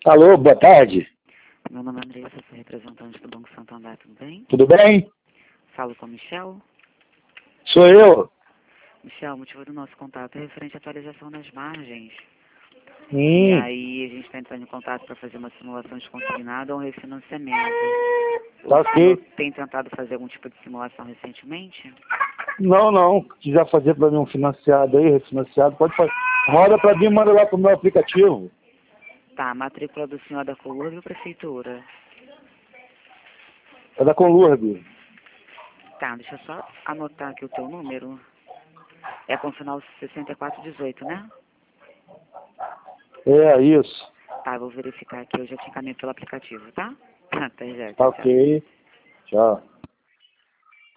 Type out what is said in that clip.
Alô, boa tarde. Meu nome é Andressa, sou representante do Banco Santander, tudo bem? Tudo bem? Falo com a Michel. Sou eu. Michel, o motivo do nosso contato é referente à atualização das margens. E aí a gente está entrando em contato para fazer uma simulação de consignado ou um refinanciamento. Tá O senhor ok. tem tentado fazer algum tipo de simulação recentemente? Não. Quiser fazer para mim um financiado aí, refinanciado, pode fazer. Roda para mim e manda lá pro meu aplicativo. Tá, a matrícula do senhor é da Colurb ou Prefeitura? É da Colurb. Tá, deixa eu só anotar aqui o teu número. É com o final 6418, né? É, isso. Tá, eu vou verificar aqui, eu já te encaminho pelo aplicativo, tá? Até já, Tá tchau, tchau. ok. Tchau.